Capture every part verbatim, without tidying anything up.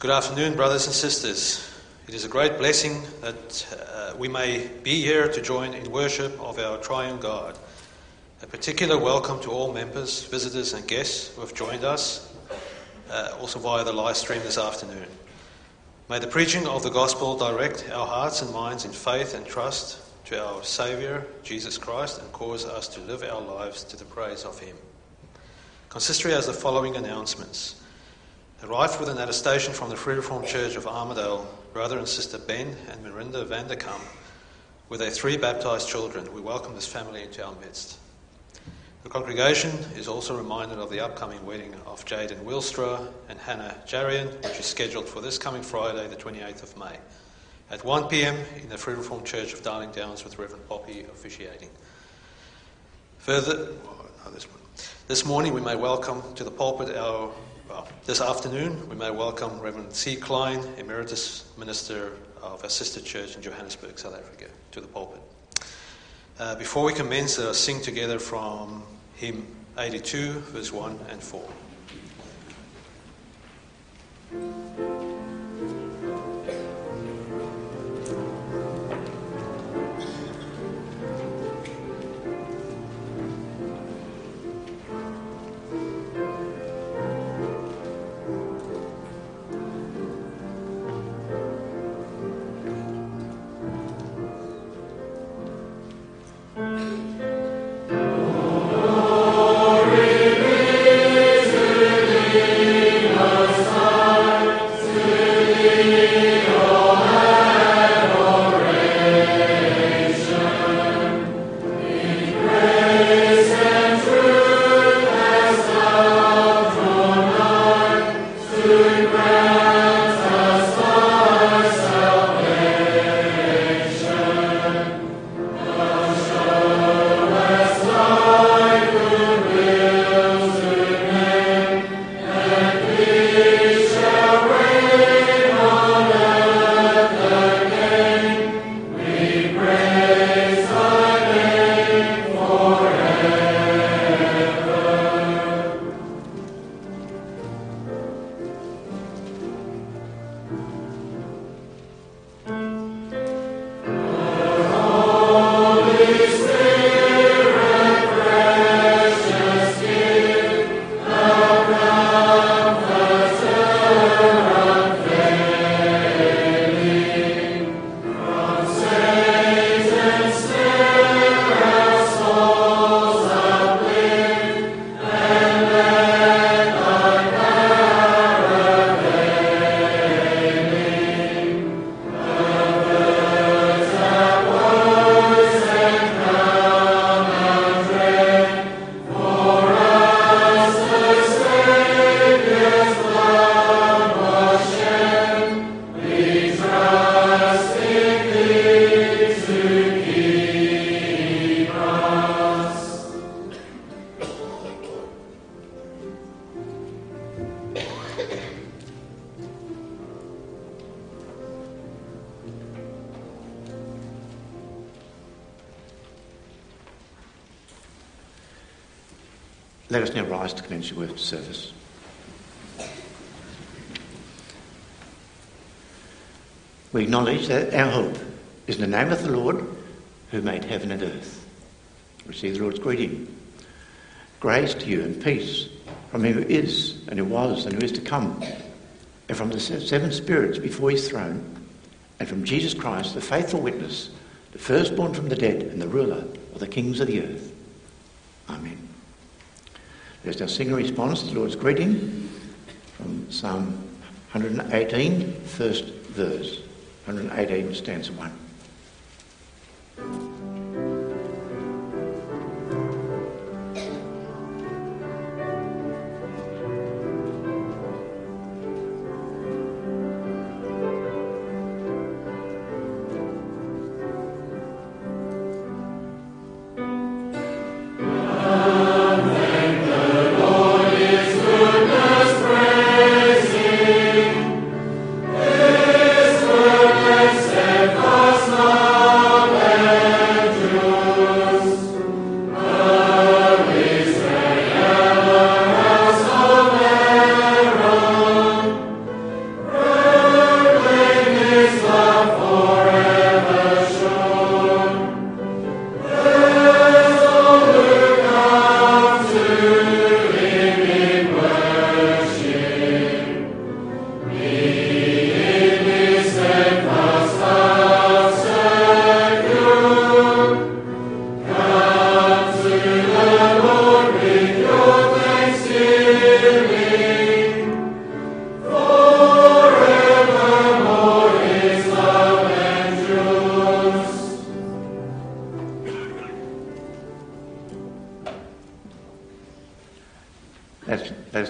Good afternoon, brothers and sisters. It is a great blessing that uh, we may be here to join in worship of our triune God. A particular welcome to all members, visitors and guests who have joined us, uh, also via the live stream this afternoon. May the preaching of the gospel direct our hearts and minds in faith and trust to our Saviour, Jesus Christ, and cause us to live our lives to the praise of Him. Consistory has the following announcements. Arrived with an attestation from the Free Reformed Church of Armidale, brother and sister Ben and Mirinda van der Kamp, with their three baptised children. We welcome this family into our midst. The congregation is also reminded of the upcoming wedding of Jaden Wilstra and Hannah Jarian, which is scheduled for this coming Friday, the twenty-eighth of May, at one p.m. in the Free Reformed Church of Darling Downs, with Reverend Poppy officiating. Further, oh, this, one. this morning we may welcome to the pulpit our Well, this afternoon, we may welcome Reverend C. Klein, Emeritus Minister of our sister church in Johannesburg, South Africa, to the pulpit. Uh, before we commence, let us sing together from hymn eighty-two, verse one and four. Let us now rise to commence the worship service. We acknowledge that our hope is in the name of the Lord who made heaven and earth. Receive the Lord's greeting. Grace to you and peace from him who is and who was and who is to come, and from the seven spirits before his throne, and from Jesus Christ, the faithful witness, the firstborn from the dead and the ruler of the kings of the earth. Amen. Let us now sing a response to the Lord's greeting from Psalm one eighteen, first verse. one eighteen, stanza one. His goodness, steadfast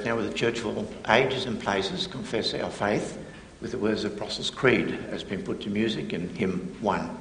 now with the church of all ages and places confess our faith with the words of Apostles' Creed has been put to music in hymn one.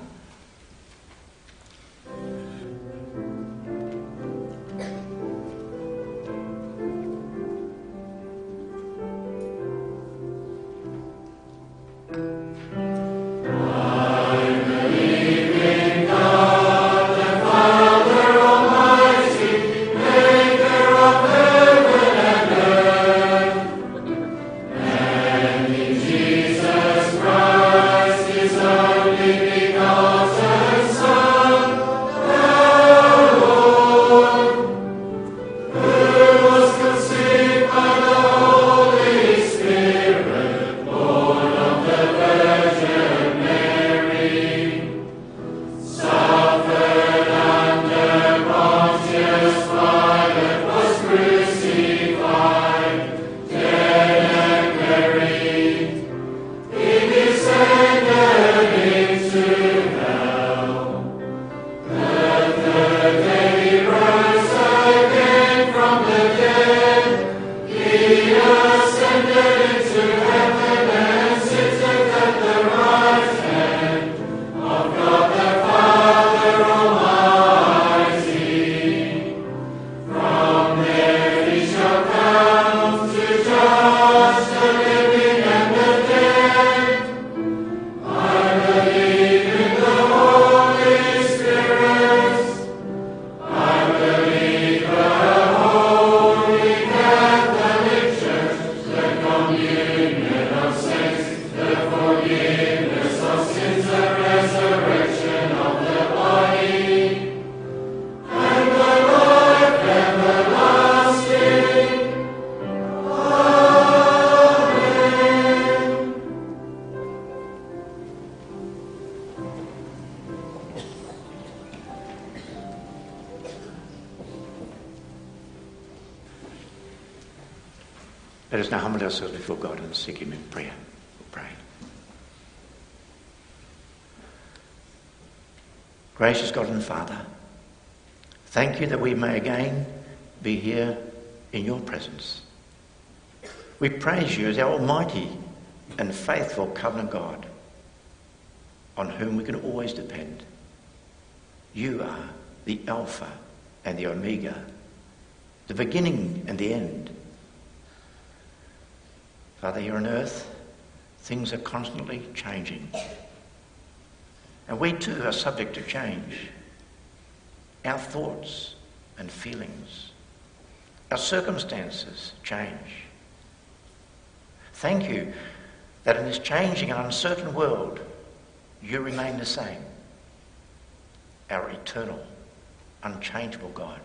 Let us now humble ourselves before God and seek him in prayer. We'll pray. Gracious God and Father, thank you that we may again be here in your presence. We praise you as our almighty and faithful covenant God, on whom we can always depend. You are the Alpha and the Omega, the beginning and the end. Father, here on earth, things are constantly changing. And we too are subject to change. Our thoughts and feelings, our circumstances change. Thank you that in this changing and uncertain world, you remain the same, our eternal, unchangeable God.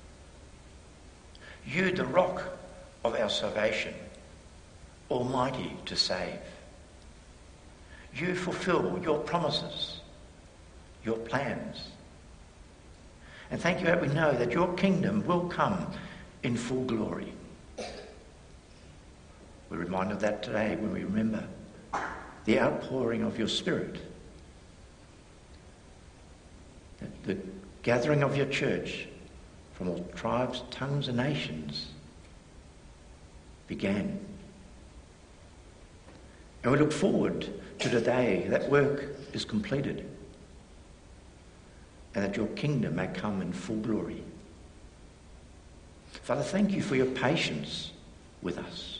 You, the rock of our salvation, almighty to save. You fulfill your promises, your plans. And thank you that we know that your kingdom will come in full glory. We're reminded of that today when we remember the outpouring of your Spirit, the gathering of your church from all tribes, tongues and nations began. And we look forward to the day that work is completed and that your kingdom may come in full glory. Father, thank you for your patience with us.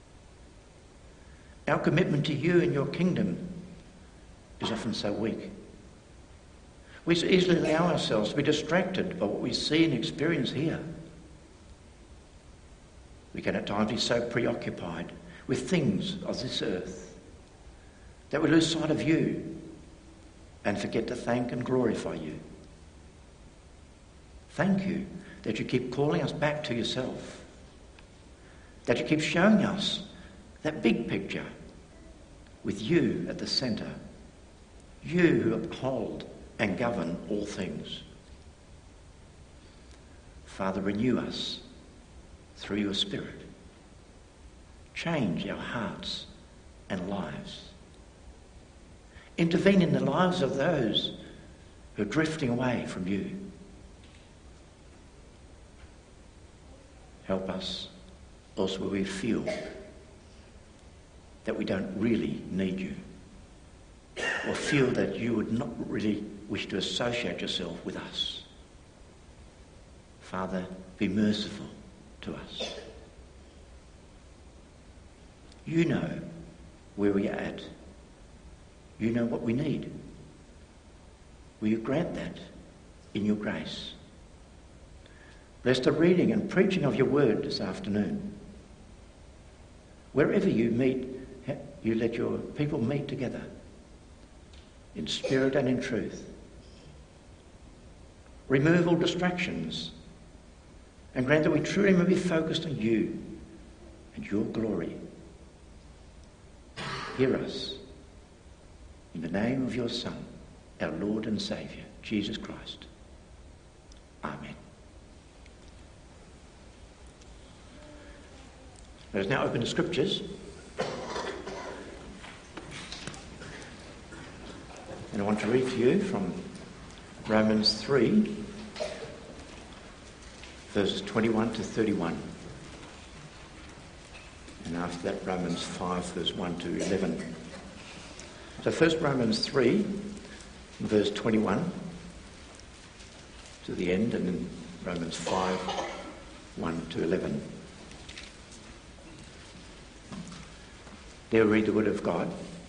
Our commitment to you and your kingdom is often so weak. We so easily allow ourselves to be distracted by what we see and experience here. We can at times be so preoccupied with things of this earth that we lose sight of you and forget to thank and glorify you. Thank you that you keep calling us back to yourself, that you keep showing us that big picture with you at the centre, you who uphold and govern all things. Father, renew us through your Spirit. Change our hearts and lives. Intervene in the lives of those who are drifting away from you. Help us else will we feel that we don't really need you, or feel that you would not really wish to associate yourself with us. Father, be merciful to us. You know where we are at. You know what we need. Will you grant that in your grace? Bless the reading and preaching of your word this afternoon. Wherever you meet, you let your people meet together in spirit and in truth. Remove all distractions and grant that we truly may be focused on you and your glory. Hear us in the name of your Son, our Lord and Saviour, Jesus Christ. Amen. Let us now open the Scriptures. And I want to read to you from Romans three, verses twenty-one to thirty-one. And after that, Romans five, verse one to eleven. So first Romans three, verse twenty-one to the end, and then Romans five, one to eleven. There we read the word of God.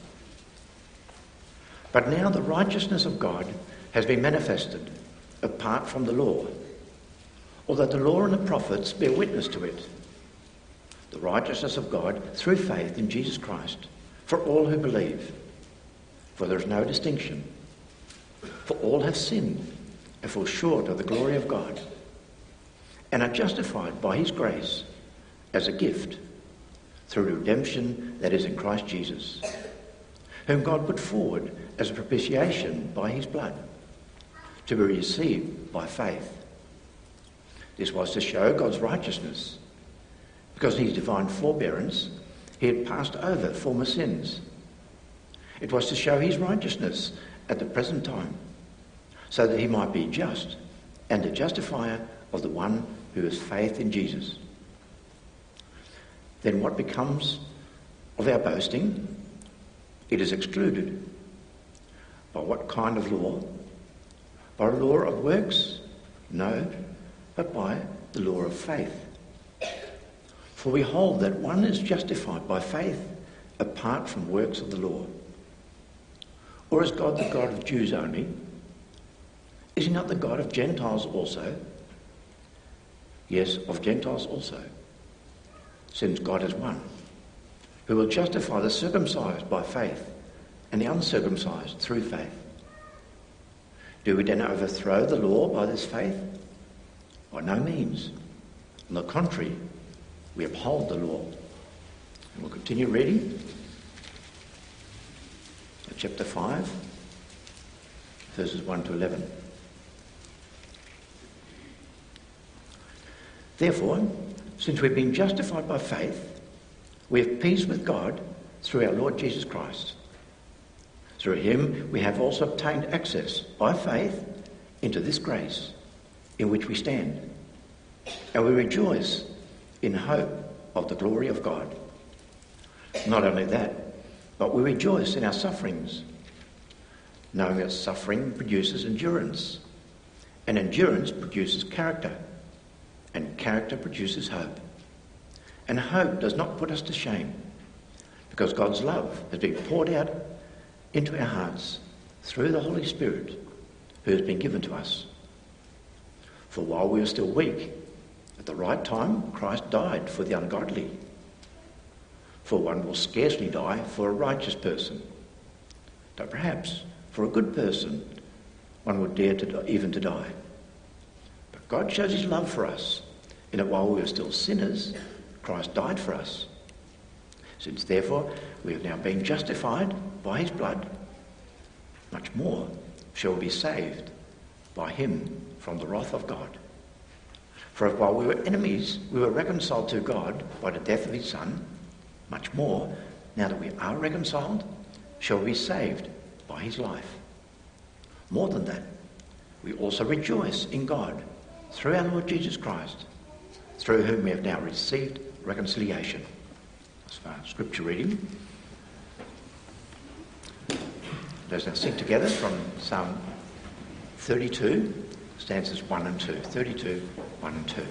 But now the righteousness of God has been manifested apart from the law, although the law and the prophets bear witness to it. The righteousness of God through faith in Jesus Christ for all who believe. For there is no distinction. For all have sinned and fall short of the glory of God, and are justified by his grace as a gift through the redemption that is in Christ Jesus, whom God put forward as a propitiation by his blood, to be received by faith. This was to show God's righteousness, because in his divine forbearance he had passed over former sins. It was to show his righteousness at the present time, so that he might be just and the justifier of the one who has faith in Jesus. Then what becomes of our boasting? It is excluded. By what kind of law? By a law of works? No, but by the law of faith. For we hold that one is justified by faith apart from works of the law. Or is God the God of Jews only? Is he not the God of Gentiles also? Yes, of Gentiles also, since God is one, who will justify the circumcised by faith and the uncircumcised through faith. Do we then overthrow the law by this faith? By no means. On the contrary, we uphold the law. And we'll continue reading. Chapter five, verses one to eleven. Therefore, since we've been justified by faith, we have peace with God through our Lord Jesus Christ. Through him we have also obtained access by faith into this grace in which we stand, and we rejoice in hope of the glory of God. Not only that, but we rejoice in our sufferings, knowing that suffering produces endurance, and endurance produces character, and character produces hope. And hope does not put us to shame, because God's love has been poured out into our hearts through the Holy Spirit who has been given to us. For while we were still weak, at the right time Christ died for the ungodly. For one will scarcely die for a righteous person, though perhaps for a good person one would dare to even to die. But God shows his love for us, in that while we were still sinners, Christ died for us. Since therefore we have now been justified by his blood, much more shall we be saved by him from the wrath of God. For if while we were enemies we were reconciled to God by the death of his Son, much more, now that we are reconciled, shall we be saved by his life. More than that, we also rejoice in God through our Lord Jesus Christ, through whom we have now received reconciliation. As far as scripture reading. Let's now sing together from Psalm thirty-two, stanzas one and two. thirty-two, one and two.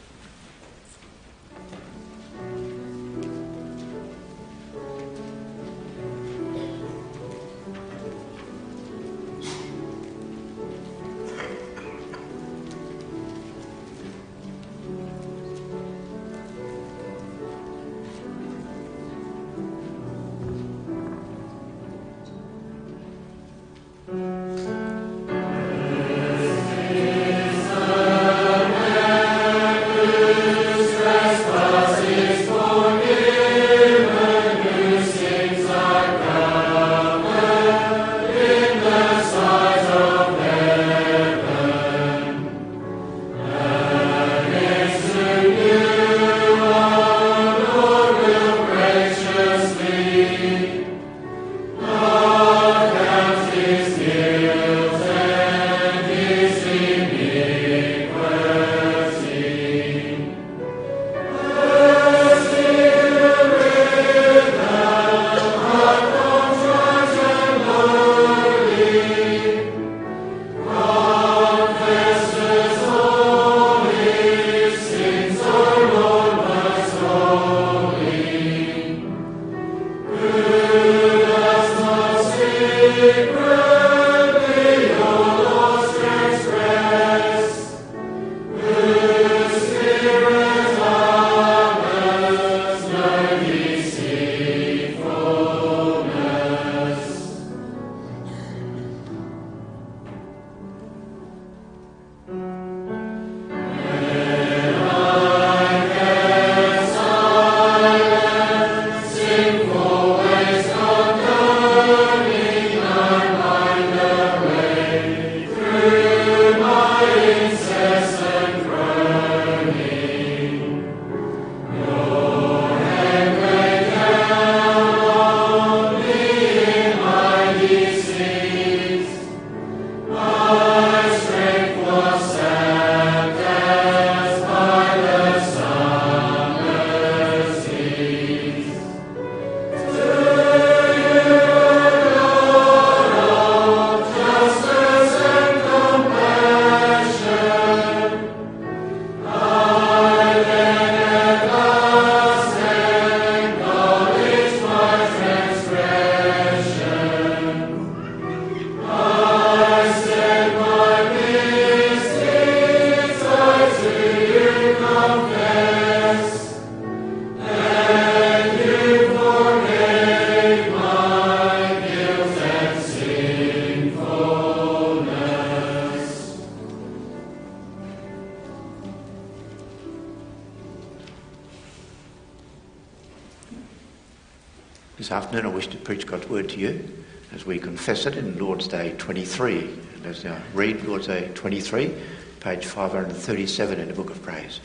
This afternoon I wish to preach God's word to you as we confess it in Lord's Day twenty-three. Let's now read Lord's Day twenty-three, page five hundred thirty-seven in the Book of Praise.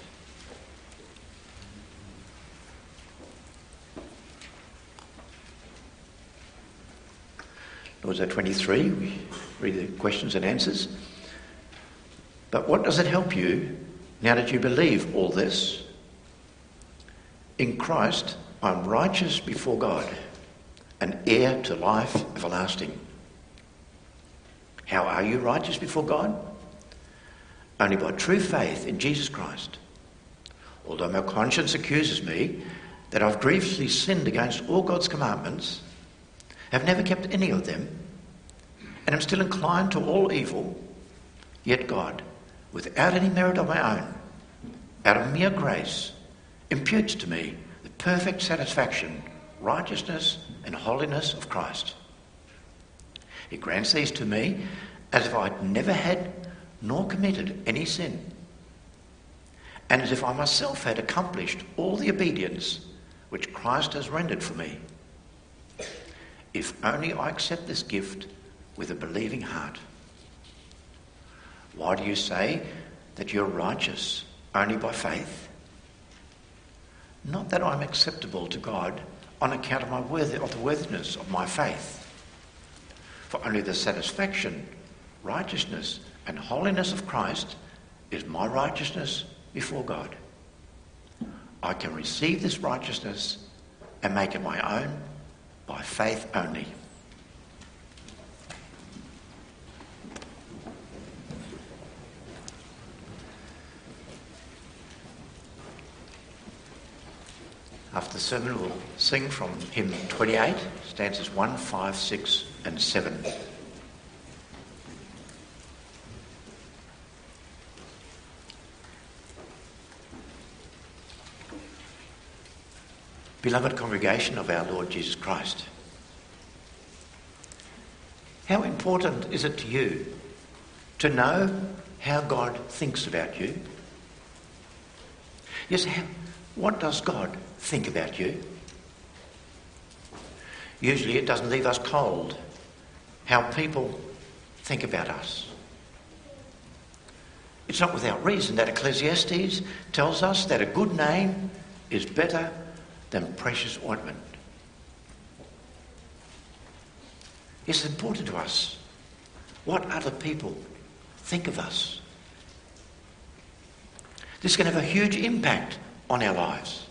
Lord's Day twenty-three, we read the questions and answers. But what does it help you now that you believe all this? In Christ, I'm righteous before God, an heir to life everlasting. How are you righteous before God? Only by true faith in Jesus Christ. Although my conscience accuses me that I've grievously sinned against all God's commandments, have never kept any of them, and am still inclined to all evil, yet God, without any merit of my own, out of mere grace, imputes to me the perfect satisfaction, righteousness and holiness of Christ. He grants these to me as if I'd never had nor committed any sin, and as if I myself had accomplished all the obedience which Christ has rendered for me. If only I accept this gift with a believing heart. Why do you say that you're righteous only by faith? Not that I'm acceptable to God on account of my worthy, of the worthiness of my faith. For only the satisfaction, righteousness and holiness of Christ is my righteousness before God. I can receive this righteousness and make it my own by faith only. After the sermon, we'll sing from hymn twenty-eight, stanzas one, five, six and seven. Beloved congregation of our Lord Jesus Christ, how important is it to you to know how God thinks about you? Yes, how, what does God think about you? Usually it doesn't leave us cold how people think about us. It's not without reason that Ecclesiastes tells us that a good name is better than precious ointment. It's important to us what other people think of us. This can have a huge impact on our lives.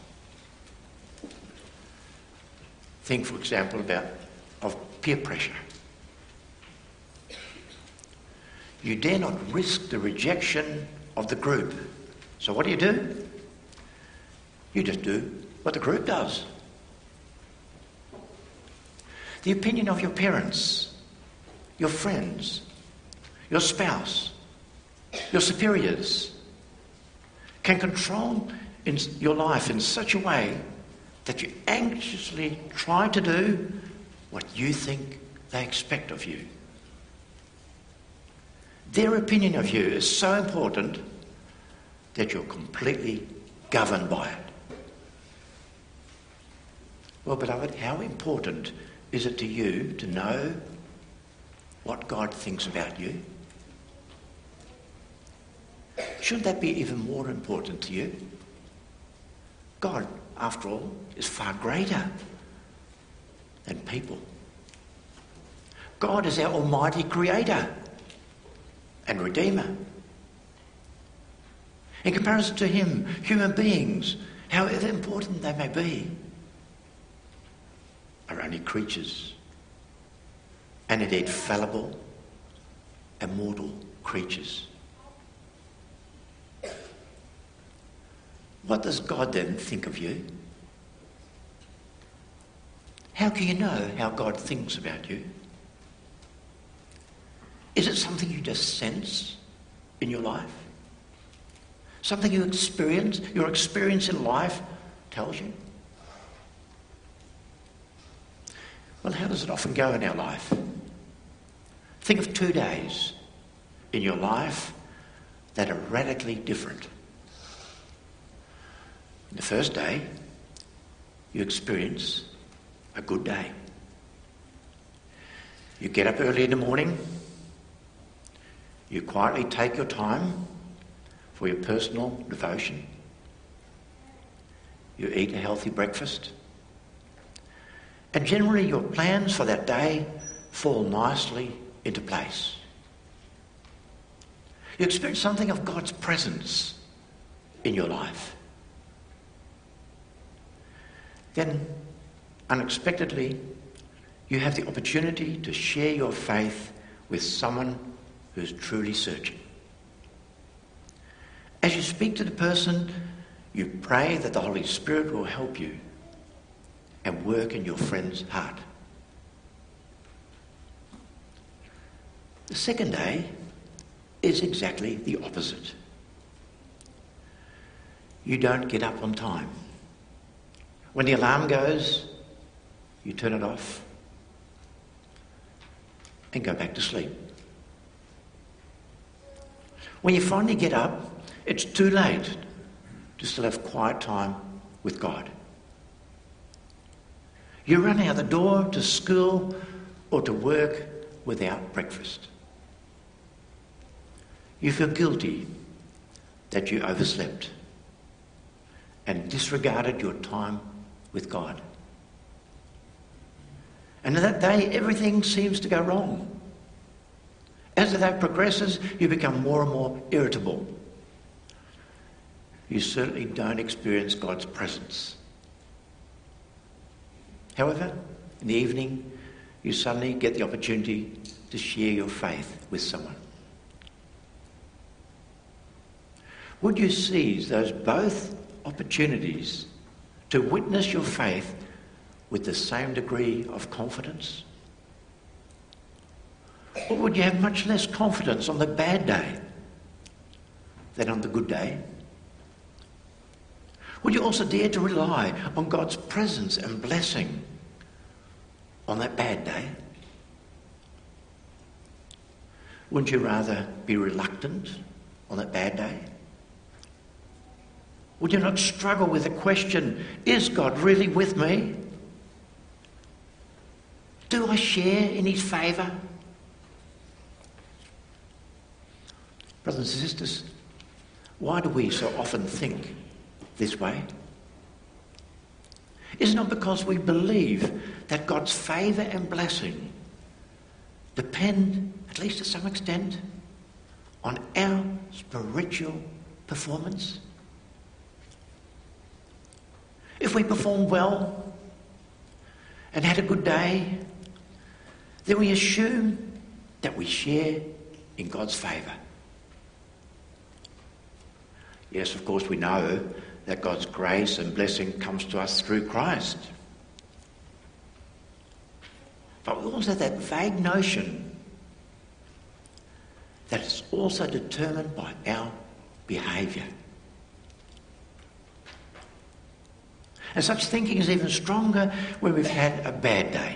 Think, for example, about of peer pressure. You dare not risk the rejection of the group. So what do you do? You just do what the group does. The opinion of your parents, your friends, your spouse, your superiors can control in your life in such a way that you anxiously try to do what you think they expect of you. Their opinion of you is so important that you're completely governed by it. Well, beloved, how important is it to you to know what God thinks about you? Shouldn't that be even more important to you? God, after all, is far greater than people. God is our almighty creator and redeemer. In comparison to him, human beings, however important they may be, are only creatures, and indeed fallible and mortal creatures. What does God then think of you? How can you know how God thinks about you? Is it something you just sense in your life? Something you experience, your experience in life tells you? Well, how does it often go in our life? Think of two days in your life that are radically different. The first day, you experience a good day. You get up early in the morning, you quietly take your time for your personal devotion, you eat a healthy breakfast, and generally your plans for that day fall nicely into place. You experience something of God's presence in your life. Then, unexpectedly, you have the opportunity to share your faith with someone who's truly searching. As you speak to the person, you pray that the Holy Spirit will help you and work in your friend's heart. The second day is exactly the opposite. You don't get up on time. When the alarm goes, you turn it off and go back to sleep. When you finally get up, it's too late to still have quiet time with God. You run out the door to school or to work without breakfast. You feel guilty that you overslept and disregarded your time with God. And on that day, everything seems to go wrong. As the day progresses, you become more and more irritable. you certainly don't experience God's presence. However, in the evening, you suddenly get the opportunity to share your faith with someone. Would you seize those both opportunities to witness your faith with the same degree of confidence? Or would you have much less confidence on the bad day than on the good day? Would you also dare to rely on God's presence and blessing on that bad day? Wouldn't you rather be reluctant on that bad day? Would you not struggle with the question, is God really with me? Do I share in his favour? Brothers and sisters, why do we so often think this way? Is it not because we believe that God's favour and blessing depend, at least to some extent, on our spiritual performance? If we perform well and had a good day, then we assume that we share in God's favour. Yes, of course, we know that God's grace and blessing comes to us through Christ. But we also have that vague notion that it's also determined by our behaviour. And such thinking is even stronger when we've had a bad day.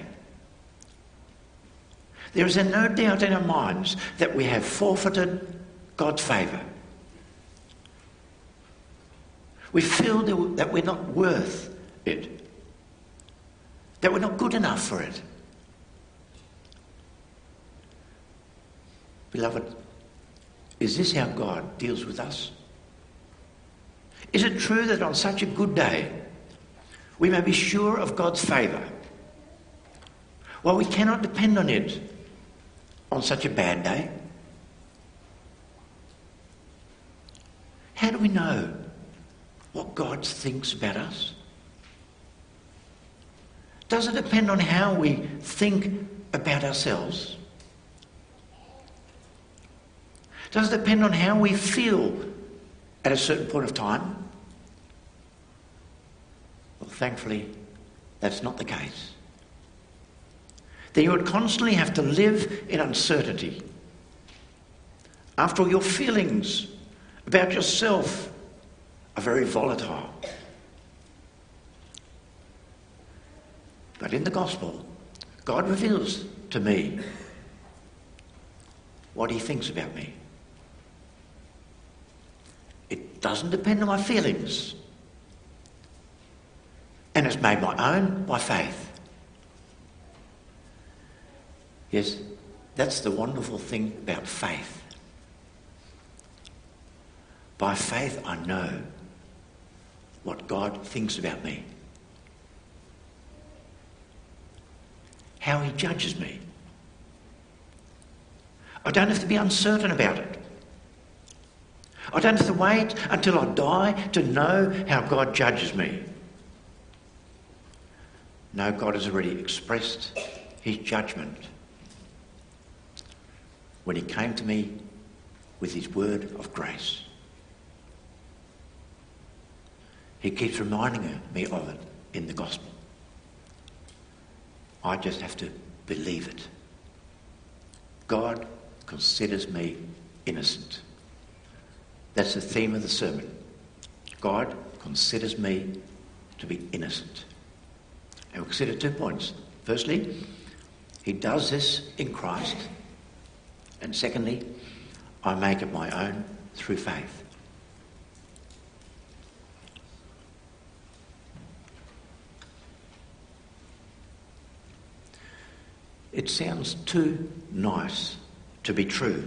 There is no doubt in our minds that we have forfeited God's favour. We feel that we're not worth it, that we're not good enough for it. Beloved, is this how God deals with us? Is it true that on such a good day we may be sure of God's favour, while we cannot depend on it on such a bad day? How do we know what God thinks about us? Does it depend on how we think about ourselves? Does it depend on how we feel at a certain point of time? Well, thankfully, that's not the case. Then you would constantly have to live in uncertainty. After all, your feelings about yourself are very volatile. But in the gospel, God reveals to me what he thinks about me. It doesn't depend on my feelings, and it's made my own by faith. Yes, that's the wonderful thing about faith. By faith, I know what God thinks about me, how he judges me. I don't have to be uncertain about it. I don't have to wait until I die to know how God judges me. No, God has already expressed his judgment when he came to me with his word of grace. He keeps reminding me of it in the gospel. I just have to believe it. God considers me innocent. That's the theme of the sermon. God considers me to be innocent. And we'll consider two points. Firstly, he does this in Christ. And secondly, I make it my own through faith. It sounds too nice to be true.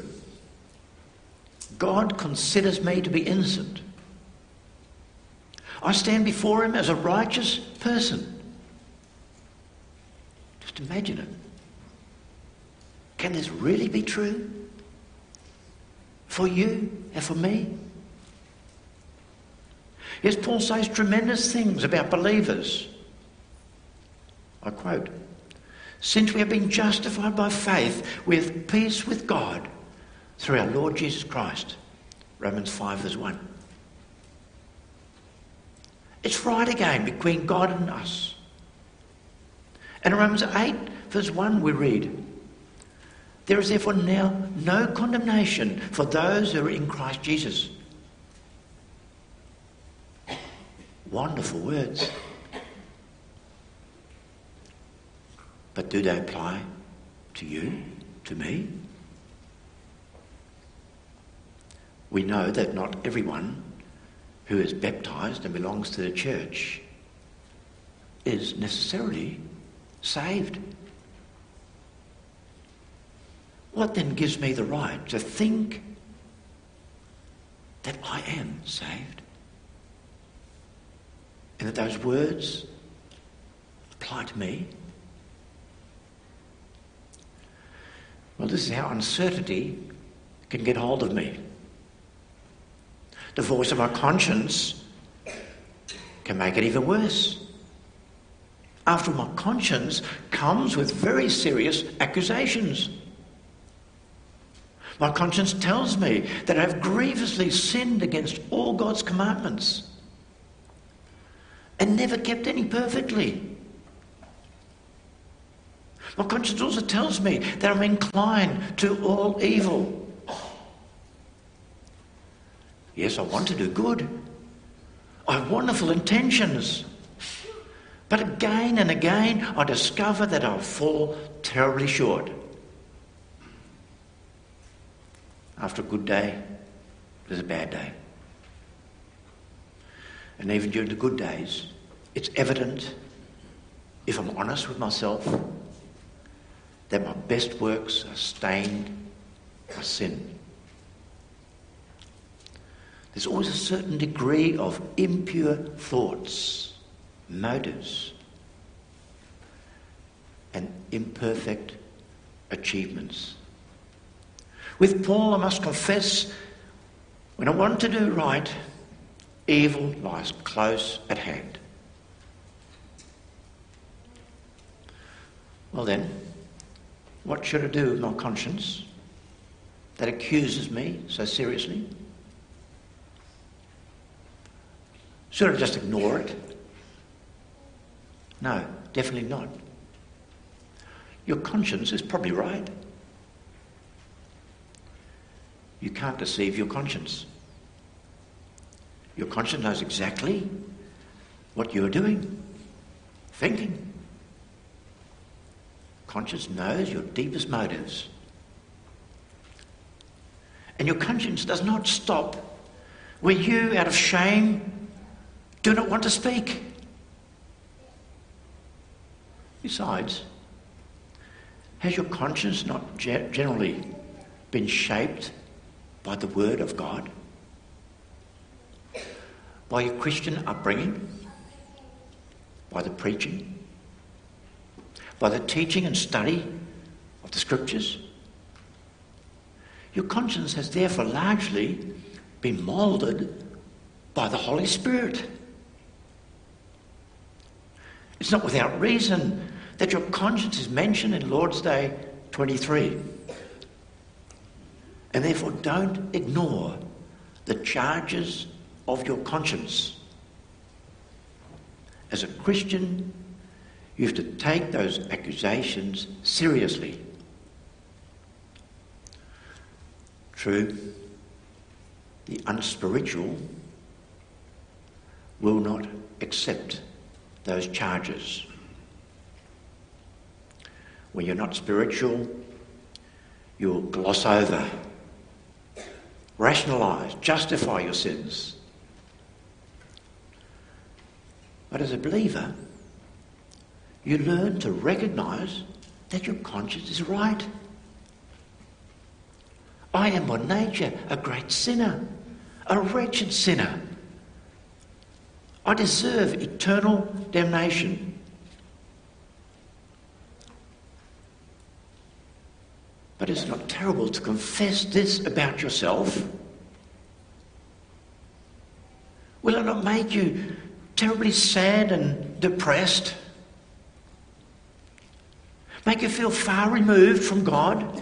God considers me to be innocent. I stand before him as a righteous person. Just imagine it. Can this really be true? For you and for me? Yes, Paul says tremendous things about believers. I quote, "Since we have been justified by faith, we have peace with God through our Lord Jesus Christ." Romans five verse one. It's right again between God and us. And in Romans eight verse one we read, "There is therefore now no condemnation for those who are in Christ Jesus." Wonderful words. But do they apply to you, to me? We know that not everyone who is baptised and belongs to the church is necessarily saved. What then gives me the right to think that I am saved? And that those words apply to me? Well, this is how uncertainty can get hold of me. The voice of my conscience can make it even worse. After all, my conscience comes with very serious accusations. My conscience tells me that I have grievously sinned against all God's commandments and never kept any perfectly. My conscience also tells me that I'm inclined to all evil. Yes, I want to do good. I have wonderful intentions. But again and again, I discover that I fall terribly short. After a good day, there's a bad day. And even during the good days, it's evident, if I'm honest with myself, that my best works are stained by sin. There's always a certain degree of impure thoughts, motives, and imperfect achievements. With Paul, I must confess, when I want to do right, evil lies close at hand. Well then, what should I do with my conscience that accuses me so seriously? Should I just ignore it? No, definitely not. Your conscience is probably right. You can't deceive your conscience. Your conscience knows exactly what you're doing, thinking. Conscience knows your deepest motives. And your conscience does not stop where you, out of shame, do not want to speak. Besides, has your conscience not ge- generally been shaped by the Word of God? By your Christian upbringing? By the preaching? By the teaching and study of the Scriptures? Your conscience has therefore largely been moulded by the Holy Spirit. It's not without reason that your conscience is mentioned in Lord's Day twenty-three. And therefore don't ignore the charges of your conscience. As a Christian, you have to take those accusations seriously. True, the unspiritual will not accept those charges. When you're not spiritual, you'll gloss over, rationalise, justify your sins. But as a believer, you learn to recognise that your conscience is right. I am by nature a great sinner, a wretched sinner. I deserve eternal damnation. But it's not terrible to confess this about yourself. Will it not make you terribly sad and depressed? Make you feel far removed from God?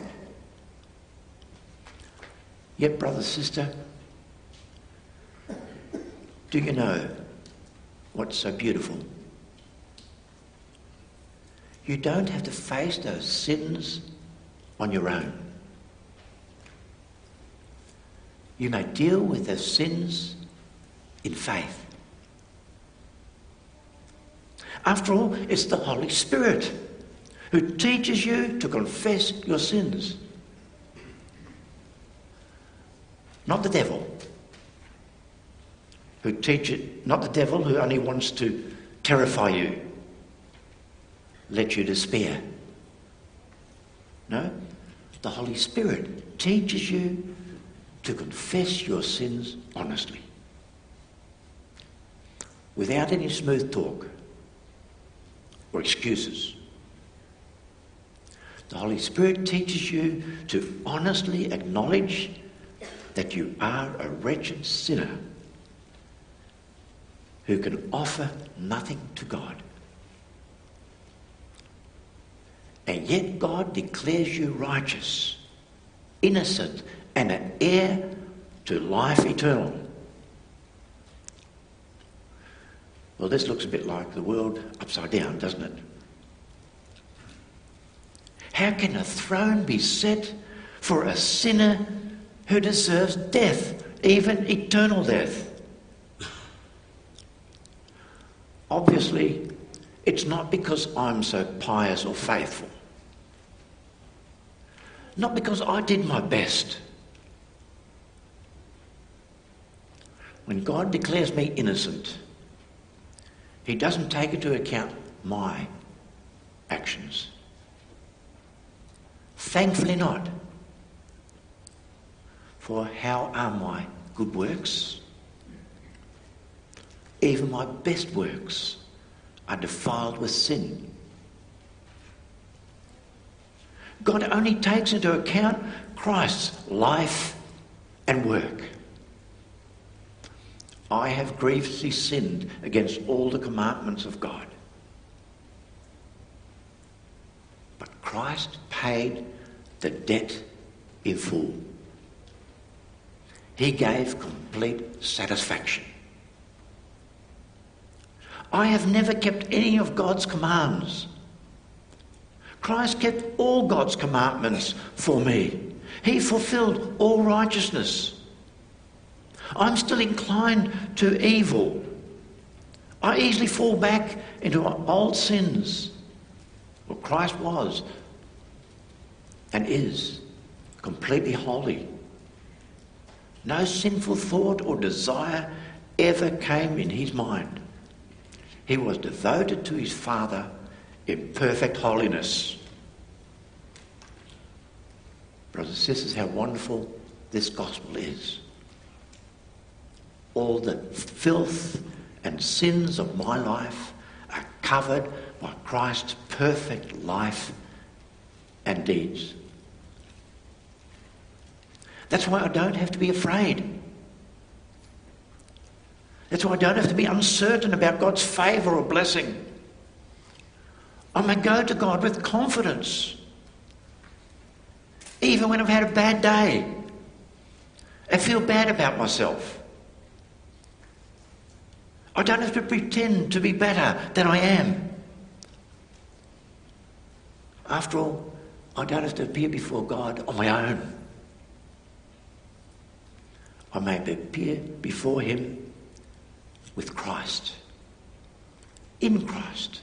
Yet, brother, sister, do you know what's so beautiful? You don't have to face those sins on your own. You may deal with those sins in faith. After all, it's the Holy Spirit who teaches you to confess your sins. Not the devil who teaches, not the devil who only wants to terrify you, let you despair. No, the Holy Spirit teaches you to confess your sins honestly, without any smooth talk or excuses. The Holy Spirit teaches you to honestly acknowledge that you are a wretched sinner who can offer nothing to God. And yet God declares you righteous, innocent, and an heir to life eternal. Well, this looks a bit like the world upside down, doesn't it? How can a throne be set for a sinner who deserves death, even eternal death? Obviously, it's not because I'm so pious or faithful. Not because I did my best. When God declares me innocent, he doesn't take into account my actions. Thankfully not. For how are my good works? Even my best works are defiled with sin. God only takes into account Christ's life and work. I have grievously sinned against all the commandments of God. But Christ paid the debt in full. He gave complete satisfaction. I have never kept any of God's commands. Christ kept all God's commandments for me. He fulfilled all righteousness. I'm still inclined to evil. I easily fall back into old sins. Well, Christ was and is completely holy. No sinful thought or desire ever came in his mind. He was devoted to his Father in perfect holiness. Brothers and sisters, how wonderful this gospel is. All the filth and sins of my life are covered by Christ's perfect life and deeds. That's why I don't have to be afraid. That's why I don't have to be uncertain about God's favour or blessing. I may go to God with confidence. Even when I've had a bad day, I feel bad about myself. I don't have to pretend to be better than I am. After all, I don't have to appear before God on my own. I may appear before him with Christ, in Christ.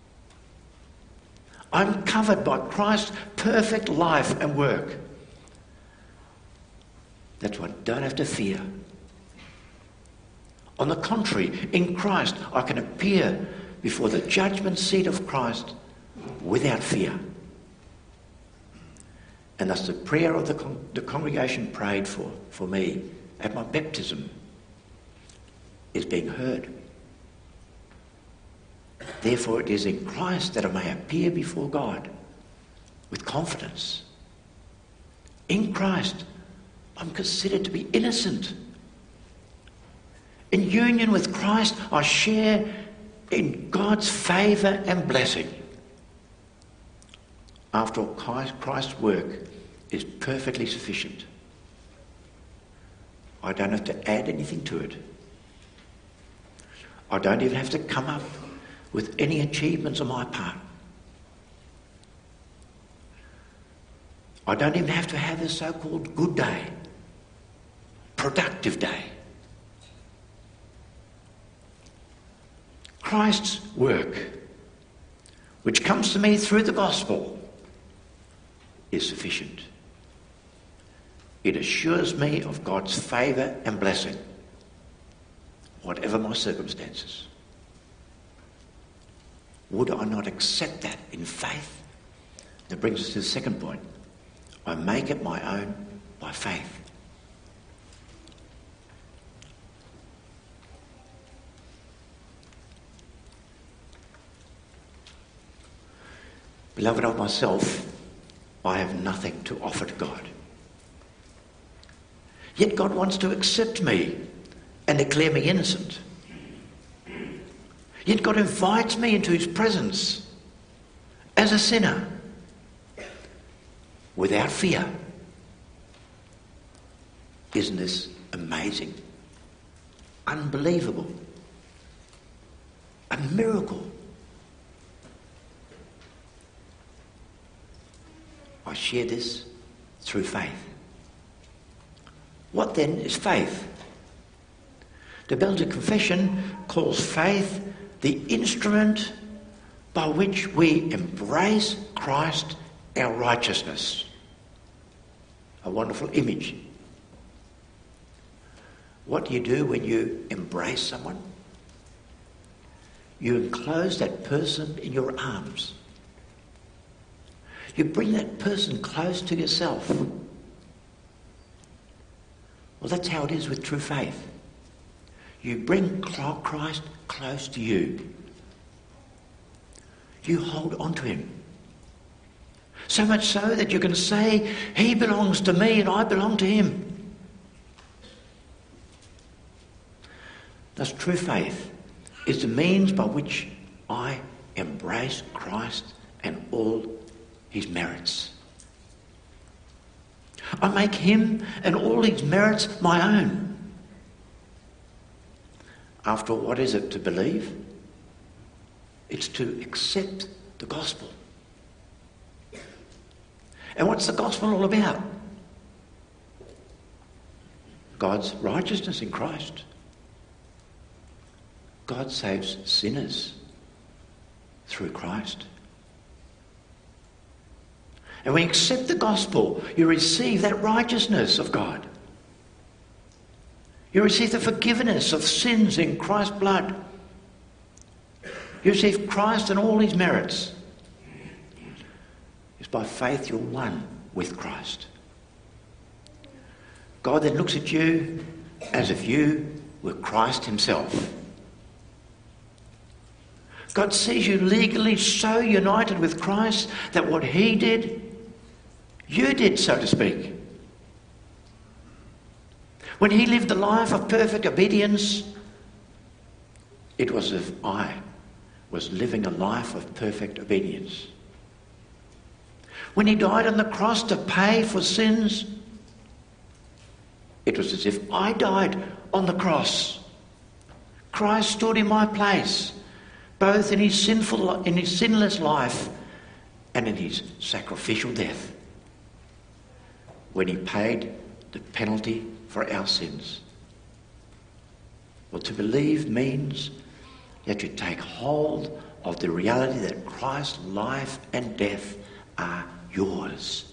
I'm covered by Christ's perfect life and work. That's why I don't have to fear. On the contrary, in Christ, I can appear before the judgment seat of Christ without fear. And thus the prayer of the, con- the congregation prayed for, for me at my baptism is being heard. Therefore it is in Christ that I may appear before God with confidence. In Christ, I'm considered to be innocent. In union with Christ, I share in God's favour and blessing. After all, Christ's work is perfectly sufficient. I don't have to add anything to it. I don't even have to come up with any achievements on my part. I don't even have to have a so-called good day, productive day. Christ's work, which comes to me through the gospel, is sufficient. It assures me of God's favour and blessing, whatever my circumstances. Would I not accept that in faith? That brings us to the second point. I make it my own by faith. Beloved, of myself, I have nothing to offer to God. Yet God wants to accept me and declare me innocent. Yet God invites me into his presence as a sinner without fear. Isn't this amazing? Unbelievable. A miracle. I share this through faith. What then is faith? The Belgian Confession calls faith the instrument by which we embrace Christ, our righteousness. A wonderful image. What do you do when you embrace someone? You enclose that person in your arms. You bring that person close to yourself. Well, that's how it is with true faith. You bring Christ close to you. You hold on to him. So much so that you can say, he belongs to me and I belong to him. Thus, true faith is the means by which I embrace Christ and all his merits. I make him and all his merits my own. After all, what is it to believe? It's to accept the gospel. And what's the gospel all about? God's righteousness in Christ. God saves sinners through Christ. And when you accept the gospel, you receive that righteousness of God. You receive the forgiveness of sins in Christ's blood. You receive Christ and all his merits. It's by faith you're one with Christ. God then looks at you as if you were Christ himself. God sees you legally so united with Christ that what he did, you did, so to speak. When he lived a life of perfect obedience, it was as if I was living a life of perfect obedience. When he died on the cross to pay for sins, it was as if I died on the cross. Christ stood in my place, both in his sinful, in his sinless life and in his sacrificial death, when he paid the penalty for our sins. Well, to believe means that you take hold of the reality that Christ's life and death are yours,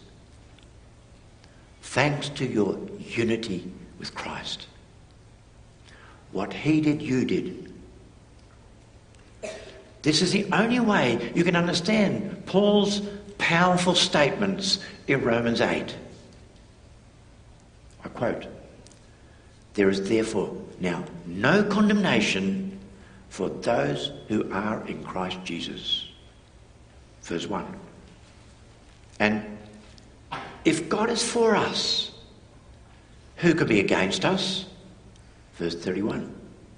thanks to your unity with Christ. What he did, you did. This is the only way you can understand Paul's powerful statements in Romans eight. I quote, "There is therefore now no condemnation for those who are in Christ Jesus." Verse one. And if God is for us, who could be against us? Verse thirty-one.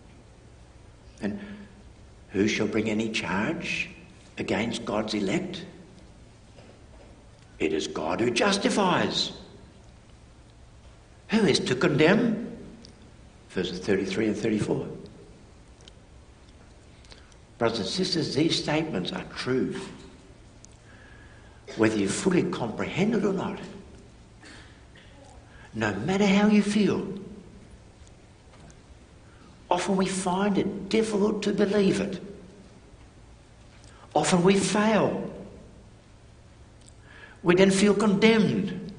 And who shall bring any charge against God's elect? It is God who justifies. Who is to condemn? Verses thirty-three and thirty-four. Brothers and sisters, these statements are true, whether you fully comprehend it or not. No matter how you feel, often we find it difficult to believe it. Often we fail. We then feel condemned.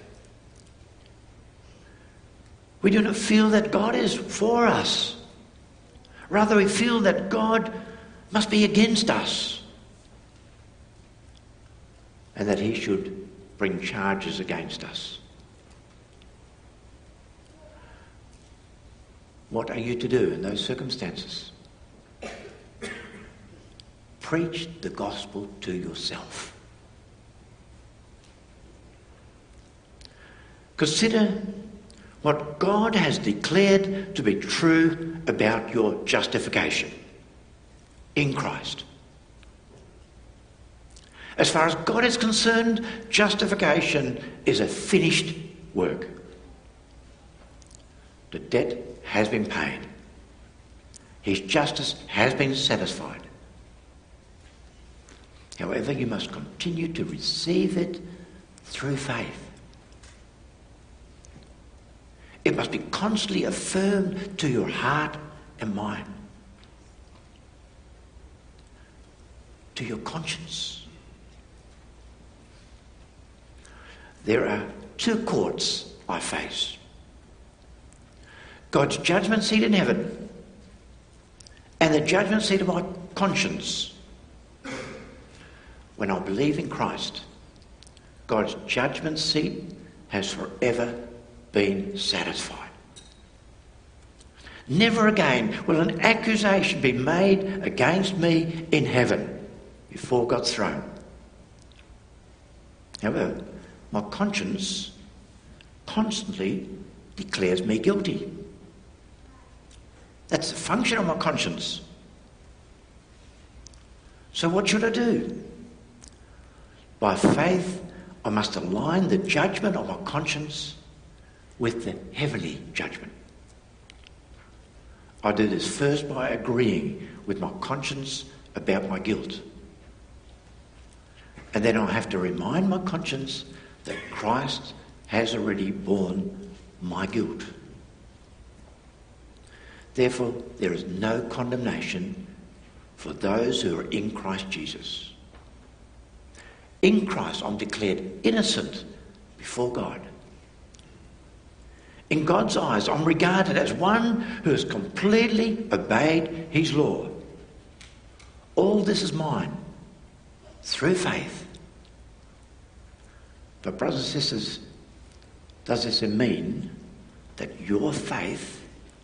We do not feel that God is for us. Rather, we feel that God must be against us and that he should bring charges against us. What are you to do in those circumstances? Preach the gospel to yourself. Consider what God has declared to be true about your justification in Christ. As far as God is concerned, justification is a finished work. The debt has been paid. His justice has been satisfied. However, you must continue to receive it through faith. It must be constantly affirmed to your heart and mind, to your conscience. There are two courts I face. God's judgment seat in heaven and the judgment seat of my conscience. When I believe in Christ, God's judgment seat has forever been satisfied. Never again will an accusation be made against me in heaven before God's throne. However, my conscience constantly declares me guilty. That's the function of my conscience. So what should I do? By faith, I must align the judgment of my conscience with the heavenly judgment. I do this first by agreeing with my conscience about my guilt. And then I have to remind my conscience that Christ has already borne my guilt. Therefore, there is no condemnation for those who are in Christ Jesus. In Christ, I'm declared innocent before God. In God's eyes, I'm regarded as one who has completely obeyed his law. All this is mine through faith. But brothers and sisters, does this mean that your faith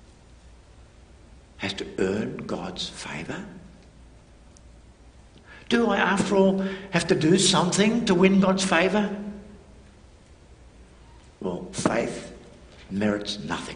has to earn God's favour? Do I, after all, have to do something to win God's favour? Well, faith merits nothing.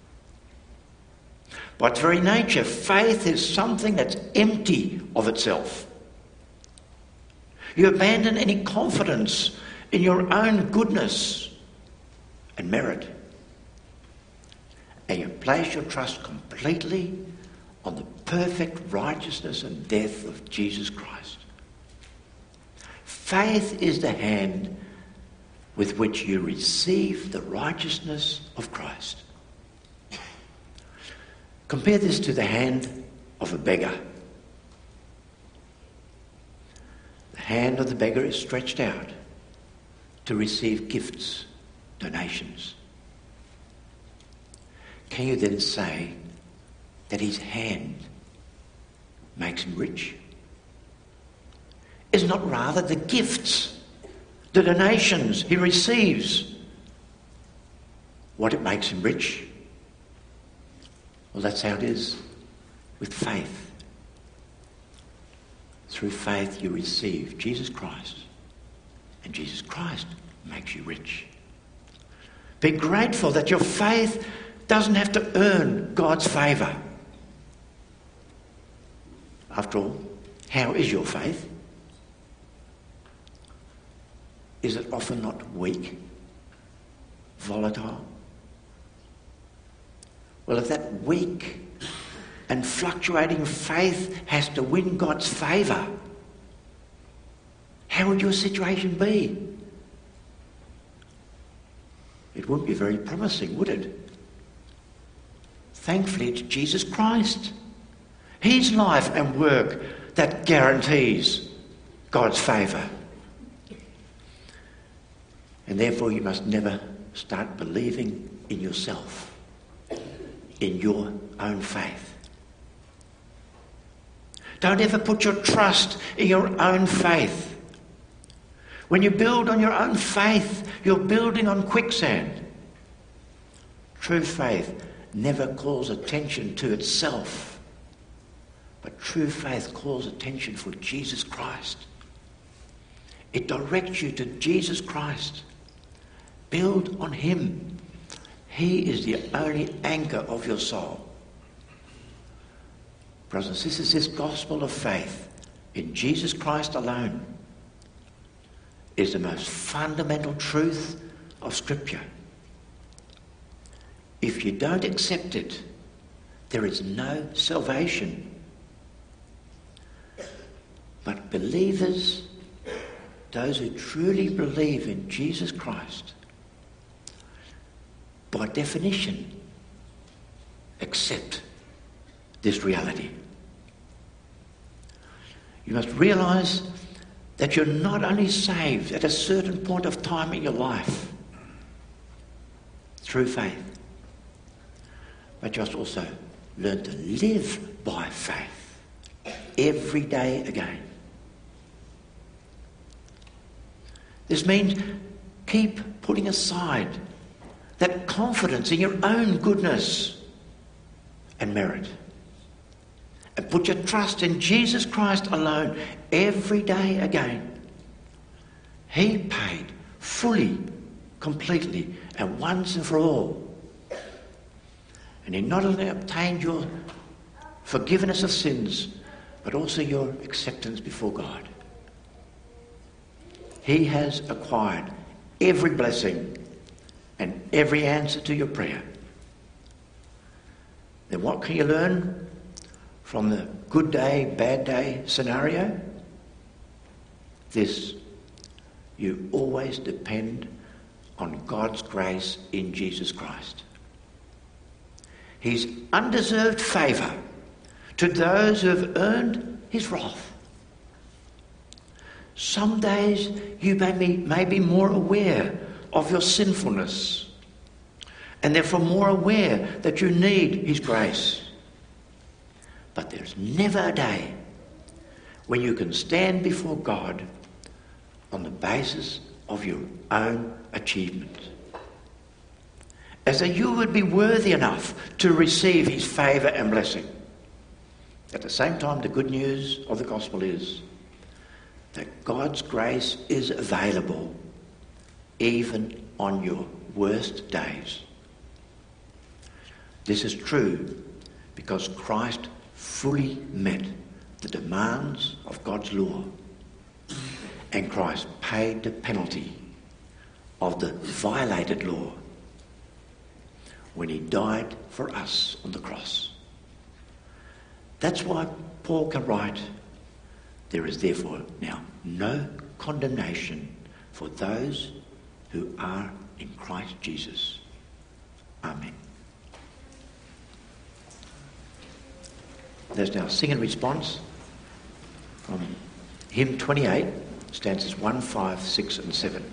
By its very nature, faith is something that's empty of itself. You abandon any confidence in your own goodness and merit, and you place your trust completely on the perfect righteousness and death of Jesus Christ. Faith is the hand with which you receive the righteousness of Christ. Compare this to the hand of a beggar. The hand of the beggar is stretched out to receive gifts, donations. Can you then say that his hand makes him rich? Is not rather the gifts, the donations he receives, what it makes him rich? Well, that's how it is with faith. Through faith you receive Jesus Christ, and Jesus Christ makes you rich. Be grateful that your faith doesn't have to earn God's favour. After all, how is your faith? Is it often not weak, volatile? Well, if that weak and fluctuating faith has to win God's favour, how would your situation be? It wouldn't be very promising, would it? Thankfully, it's Jesus Christ, his life and work, that guarantees God's favour. And therefore you must never start believing in yourself, in your own faith. Don't ever put your trust in your own faith. When you build on your own faith, you're building on quicksand. True faith never calls attention to itself, but true faith calls attention for Jesus Christ. It directs you to Jesus Christ. Build on him. He is the only anchor of your soul. Brothers and sisters, this gospel of faith in Jesus Christ alone is the most fundamental truth of Scripture. If you don't accept it, there is no salvation. But believers, those who truly believe in Jesus Christ, by definition, accept this reality. You must realise that you're not only saved at a certain point of time in your life through faith, but you must also learn to live by faith every day again. This means keep putting aside that confidence in your own goodness and merit, and put your trust in Jesus Christ alone every day again. He paid fully, completely, and once and for all. And he not only obtained your forgiveness of sins, but also your acceptance before God. He has acquired every blessing and every answer to your prayer. Then what can you learn from the good day, bad day scenario? This: you always depend on God's grace in Jesus Christ. His undeserved favour to those who have earned his wrath. Some days you may be, may be more aware of your sinfulness, and therefore more aware that you need his grace. But there's never a day when you can stand before God on the basis of your own achievement, as though you would be worthy enough to receive his favour and blessing. At the same time, the good news of the gospel is that God's grace is available even on your worst days. This is true because Christ fully met the demands of God's law, and Christ paid the penalty of the violated law when he died for us on the cross. That's why Paul can write, "There is therefore now no condemnation for those who are in Christ Jesus." Amen. Let's now sing in response from hymn twenty-eight, stanzas one, five, six and seven.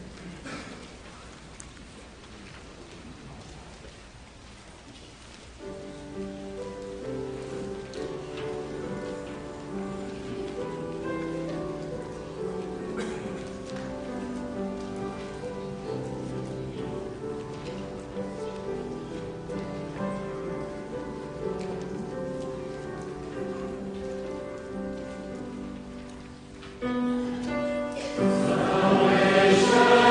Salvation.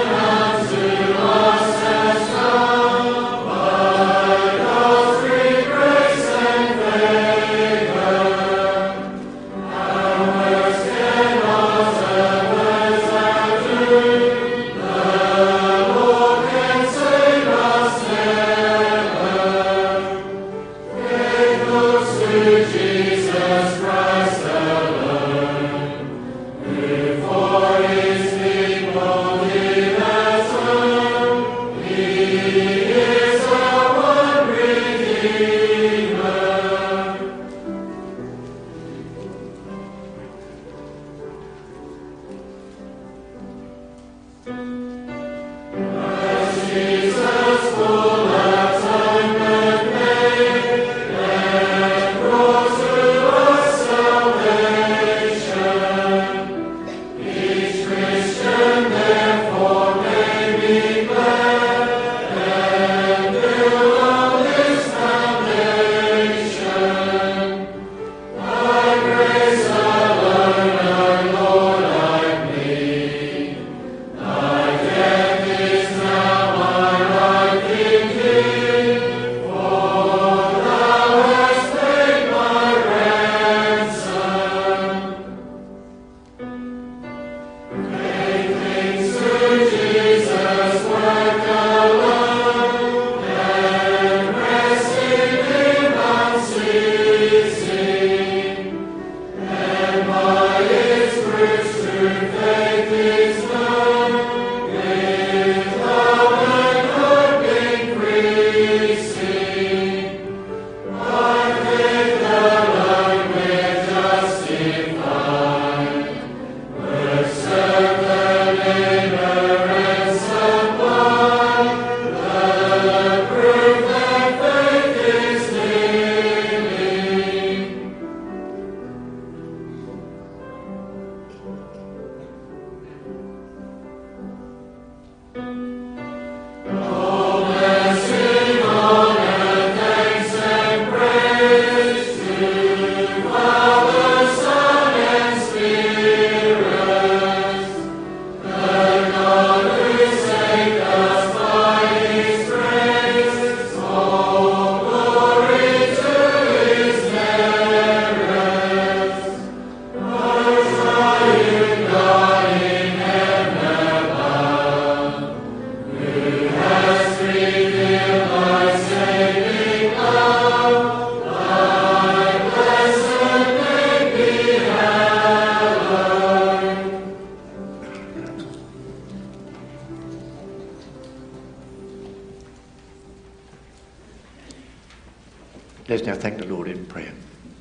Let's now thank the Lord in prayer.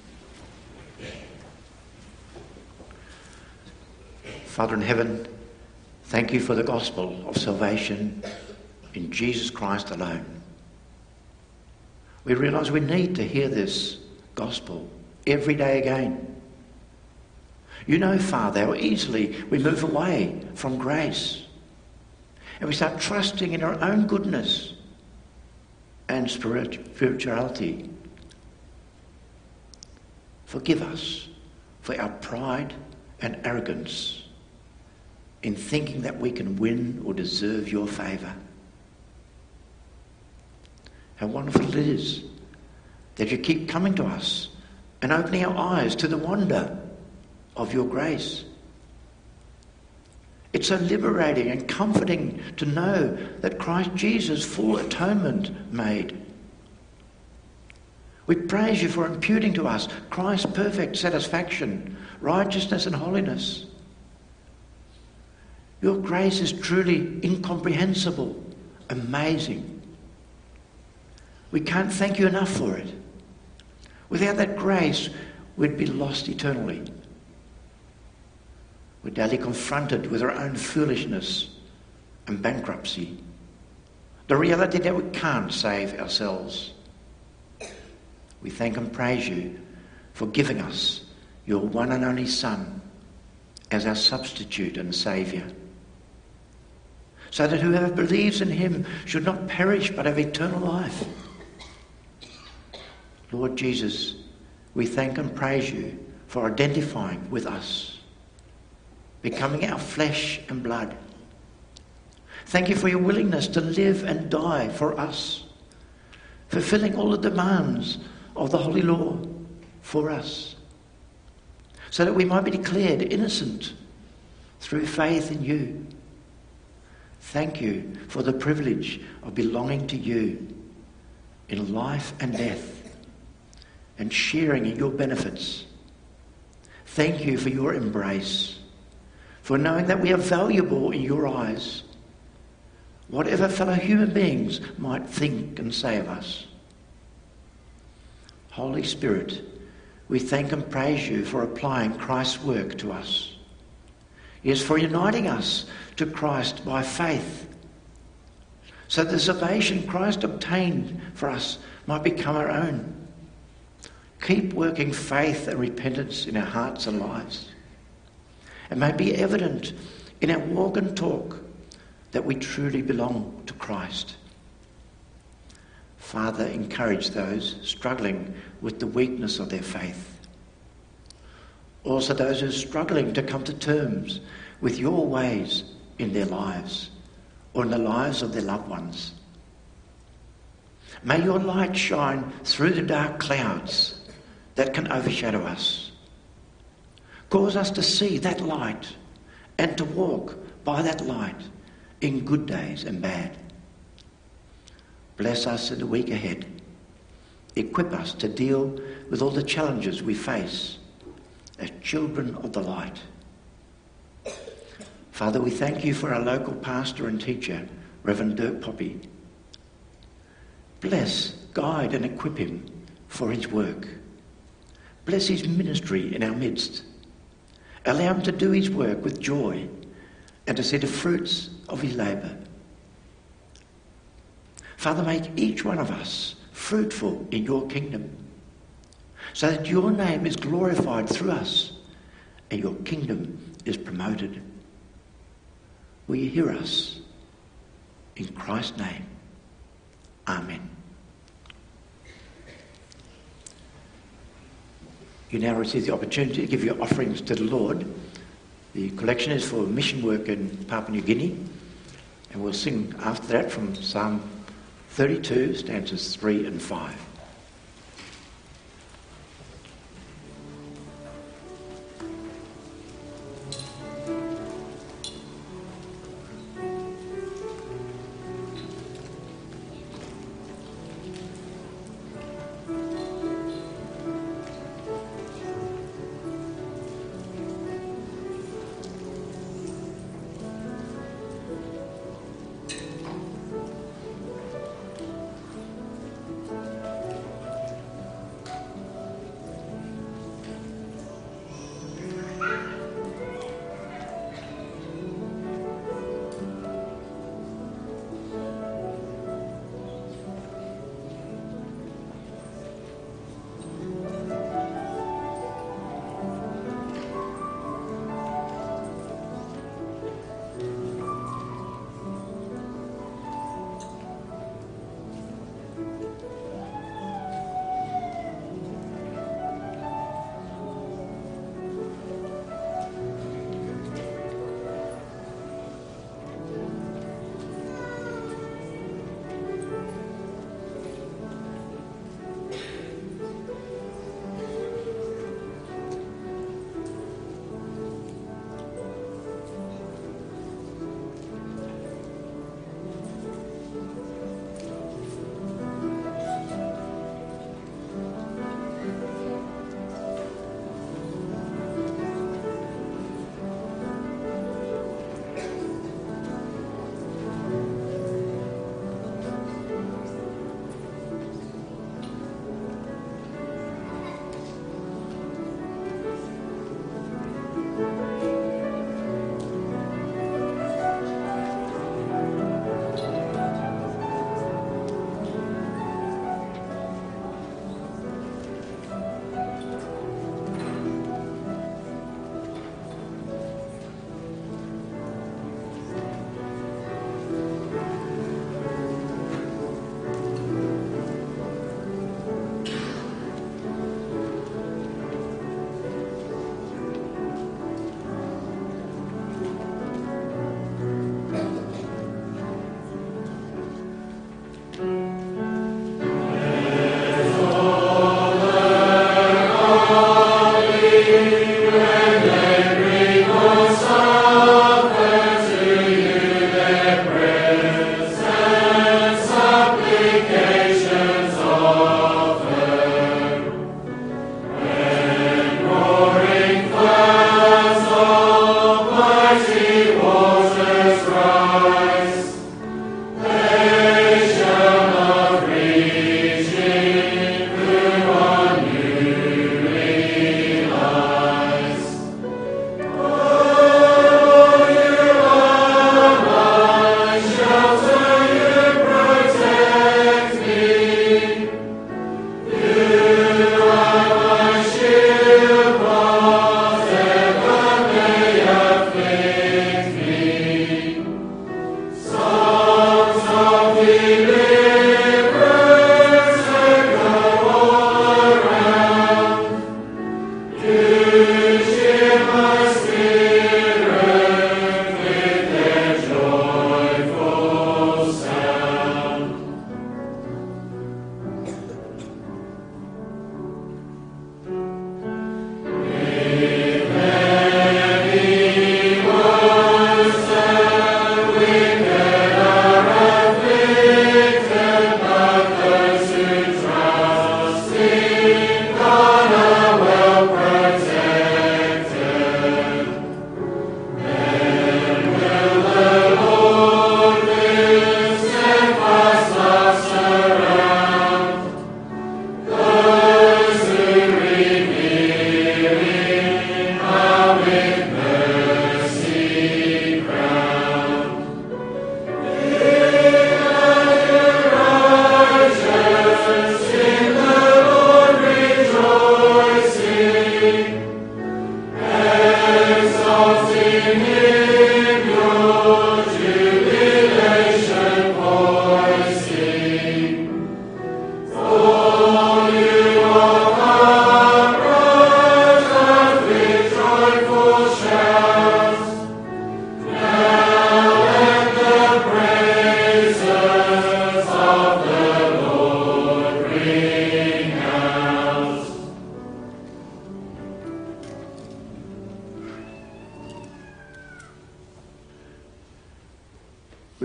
Father in heaven, thank you for the gospel of salvation in Jesus Christ alone. We realise we need to hear this gospel every day again. You know, Father, how easily we move away from grace and we start trusting in our own goodness and spirituality. Forgive us for our pride and arrogance in thinking that we can win or deserve your favour. How wonderful it is that you keep coming to us and opening our eyes to the wonder of your grace. It's so liberating and comforting to know that Christ Jesus' full atonement made. We praise you for imputing to us Christ's perfect satisfaction, righteousness and holiness. Your grace is truly incomprehensible, amazing. We can't thank you enough for it. Without that grace, we'd be lost eternally. We're daily confronted with our own foolishness and bankruptcy. The reality that we can't save ourselves. We thank and praise you for giving us your one and only Son as our substitute and Saviour, so that whoever believes in him should not perish but have eternal life. Lord Jesus, we thank and praise you for identifying with us, becoming our flesh and blood. Thank you for your willingness to live and die for us, fulfilling all the demands of the Holy Law for us, so that we might be declared innocent through faith in you. Thank you for the privilege of belonging to you in life and death and sharing in your benefits. Thank you for your embrace, for knowing that we are valuable in your eyes, whatever fellow human beings might think and say of us. Holy Spirit, we thank and praise you for applying Christ's work to us. Yes, for uniting us to Christ by faith, so that the salvation Christ obtained for us might become our own. Keep working faith and repentance in our hearts and lives, and may be evident in our walk and talk that we truly belong to Christ. Father, encourage those struggling with the weakness of their faith. Also those who are struggling to come to terms with your ways in their lives or in the lives of their loved ones. May your light shine through the dark clouds that can overshadow us. Cause us to see that light and to walk by that light in good days and bad. Bless us in the week ahead. Equip us to deal with all the challenges we face as children of the light. Father, we thank you for our local pastor and teacher, Reverend Dirk Poppy. Bless, guide and equip him for his work. Bless his ministry in our midst. Allow him to do his work with joy and to see the fruits of his labour. Father, make each one of us fruitful in your kingdom, so that your name is glorified through us and your kingdom is promoted. Will you hear us? In Christ's name, amen. You now receive the opportunity to give your offerings to the Lord. The collection is for mission work in Papua New Guinea, and we'll sing after that from Psalm thirty-two, stanzas three and five.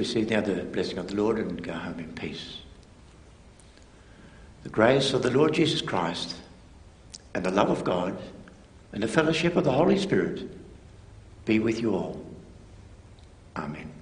receive now the blessing of the Lord and go home in peace. The grace of the Lord Jesus Christ and the love of God and the fellowship of the Holy Spirit be with you all. Amen.